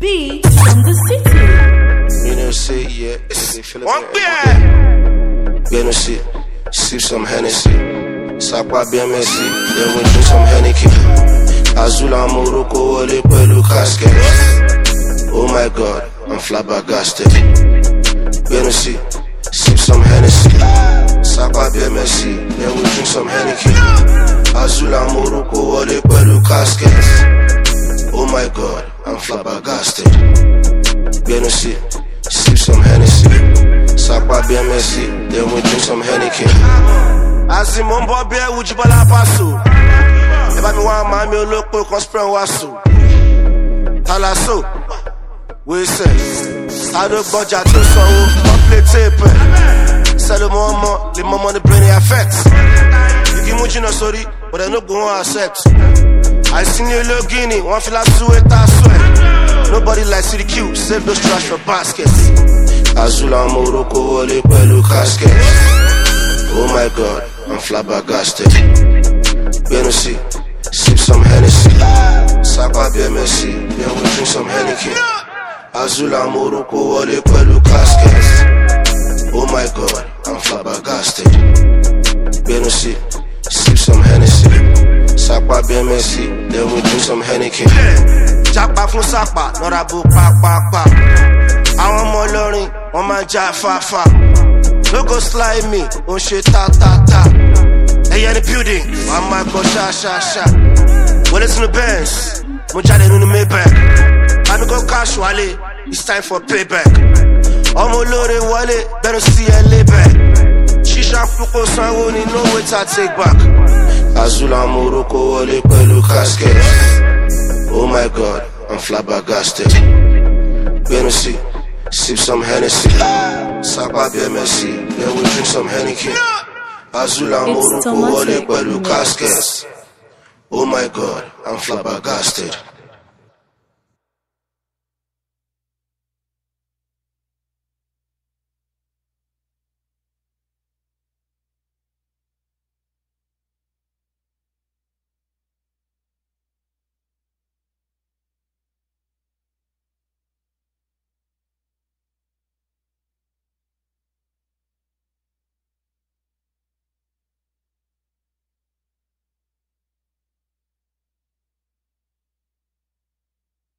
beat from the city. You know, say, yeah, they feel it. You know, see, sip some Hennessy. Sakwa BMSC, then we drink some Henneken. Azula Morocco, Wale Pelu Casket. Oh my God, I'm flabbergasted. You know, see, sip some Hennessy. Sakwa BMSC, then we drink some Henneken. Azula Morocco, Wale Pelu Casket. Oh my God, I'm flabbergasted. You know, see, sip some Hennessy. Sakwa BMSC, then we drink some Henneken. As in Mombo Bear, would you bala passo? If I want my meal, look, conspire wasso. Talasso, we say, I don't budget to so, complete tape. Sell the more, the more money brain effects. You give me no sorry, but I no go on accept. I seen you look guinea, one feel like sweat, I swear. Nobody likes City Q, save those trash for baskets. Azula Morocco, Wale Pelu Casket. Oh my God, I'm flabbergasted. You know, see, sip some Hennessy. Sakwa BMSC, then we drink some Henneken. Azula Morocco, Wale Pelu Casket. Oh my God, I'm flabbergasted. You know, see, sip some Hennessy. Sakwa BMSC, then we drink some Henneken. Japa fun Sakwa, not a book, pa. I want more learning, on my job, fa. No go slide me, on shit ta. Hey, in the building, I'm my go sha. Well, it's in the Benz, Mujade in the Maybach. I go casually, it's time for payback. I'm a loaded wallet, better see a layback. Shisha fuko sanwoni, no way to take back. Azula Morocco, Wale Pelu Casket. Oh my God, I'm flabbergasted. You know, see, sip some Hennessy. Sakwa BMSC, then we drink some Henneken. Azula Morocco, Wale Pelu Casket. Oh my God, I'm flabbergasted.